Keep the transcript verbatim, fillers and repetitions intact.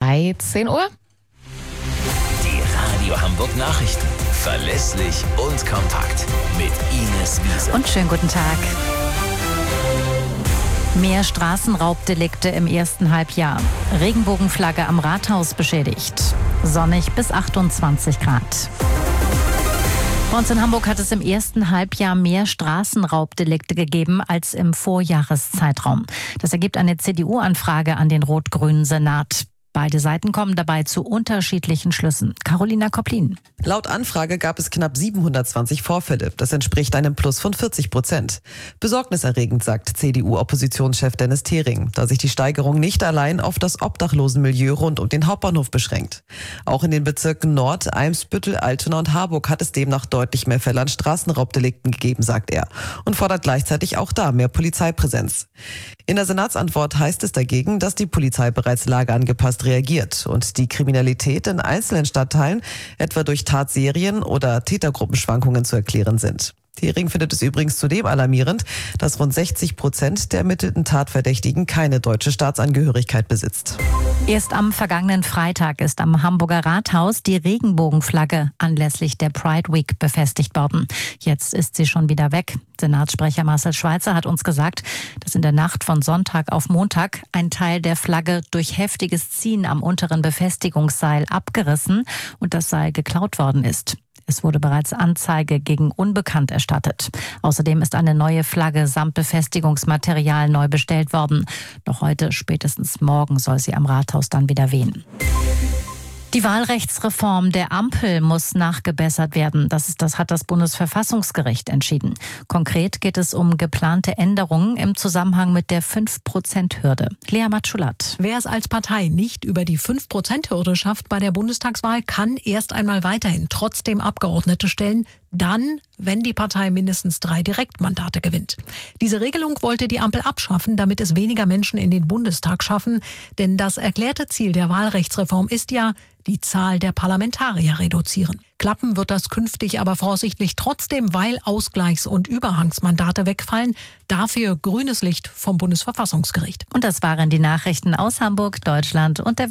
dreizehn Uhr. Die Radio Hamburg Nachrichten. Verlässlich und kompakt. Mit Ines Wiese. Und schönen guten Tag. Mehr Straßenraubdelikte im ersten Halbjahr. Regenbogenflagge am Rathaus beschädigt. Sonnig bis achtundzwanzig Grad. Bei uns in Hamburg hat es im ersten Halbjahr mehr Straßenraubdelikte gegeben als im Vorjahreszeitraum. Das ergibt eine C D U-Anfrage an den rot-grünen Senat. Beide Seiten kommen dabei zu unterschiedlichen Schlüssen. Carolina Kopplin. Laut Anfrage gab es knapp siebenhundertzwanzig Vorfälle. Das entspricht einem Plus von vierzig Prozent. Besorgniserregend, sagt C D U-Oppositionschef Dennis Thering, da sich die Steigerung nicht allein auf das Obdachlosenmilieu rund um den Hauptbahnhof beschränkt. Auch in den Bezirken Nord, Eimsbüttel, Altona und Harburg hat es demnach deutlich mehr Fälle an Straßenraubdelikten gegeben, sagt er, und fordert gleichzeitig auch da mehr Polizeipräsenz. In der Senatsantwort heißt es dagegen, dass die Polizei bereits lageangepasst reagiert und die Kriminalität in einzelnen Stadtteilen etwa durch Tatserien oder Tätergruppenschwankungen zu erklären sind. Thering findet es übrigens zudem alarmierend, dass rund sechzig Prozent der ermittelten Tatverdächtigen keine deutsche Staatsangehörigkeit besitzt. Erst am vergangenen Freitag ist am Hamburger Rathaus die Regenbogenflagge anlässlich der Pride Week befestigt worden. Jetzt ist sie schon wieder weg. Senatssprecher Marcel Schweizer hat uns gesagt, dass in der Nacht von Sonntag auf Montag ein Teil der Flagge durch heftiges Ziehen am unteren Befestigungsseil abgerissen und das Seil geklaut worden ist. Es wurde bereits Anzeige gegen Unbekannt erstattet. Außerdem ist eine neue Flagge samt Befestigungsmaterial neu bestellt worden. Noch heute, spätestens morgen, soll sie am Rathaus dann wieder wehen. Die Wahlrechtsreform der Ampel muss nachgebessert werden. Das, ist, das hat das Bundesverfassungsgericht entschieden. Konkret geht es um geplante Änderungen im Zusammenhang mit der fünf Prozent Hürde. Lea Matschulat. Wer es als Partei nicht über die fünf Prozent Hürde schafft bei der Bundestagswahl, kann erst einmal weiterhin trotzdem Abgeordnete stellen, dann, wenn die Partei mindestens drei Direktmandate gewinnt. Diese Regelung wollte die Ampel abschaffen, damit es weniger Menschen in den Bundestag schaffen. Denn das erklärte Ziel der Wahlrechtsreform ist ja, die Zahl der Parlamentarier reduzieren. Klappen wird das künftig aber voraussichtlich trotzdem, weil Ausgleichs- und Überhangsmandate wegfallen. Dafür grünes Licht vom Bundesverfassungsgericht. Und das waren die Nachrichten aus Hamburg, Deutschland und der